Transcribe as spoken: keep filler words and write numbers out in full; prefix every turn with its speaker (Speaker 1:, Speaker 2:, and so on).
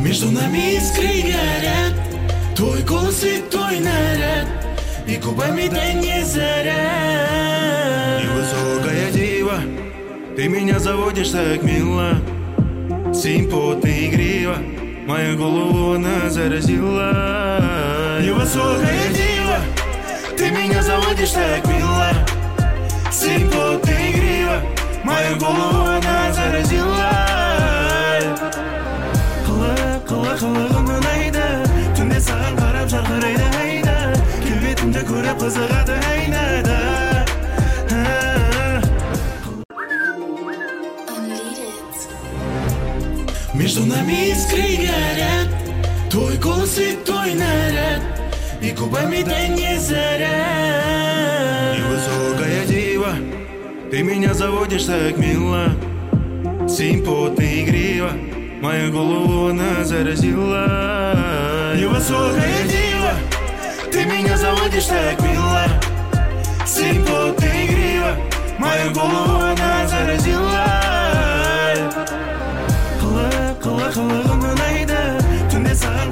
Speaker 1: Между нами искры горят, твой голос и твой наряд, и губами дай не заряд.
Speaker 2: Невысокая дива, ты меня заводишь так мило, симпотно и игриво, мою голову она заразила.
Speaker 1: Невысокая дива, ты меня заводишь так мило, симпотно и игриво, мою голову она заразила.
Speaker 2: Қылығыңнан айда, түнде саған қарап жарқырайды айда, келбетімді көріп қызығады айнада.
Speaker 1: Между нами искры горят, твой голос и твой наряд, и губами дай не заряд.
Speaker 2: Невысокая дива, ты меня заводишь так мило, симпотно и игриво, мою голову она заразила.
Speaker 1: Невысокая дива, ты меня заводишь так мило, симпотно и игриво, мою голову она заразила.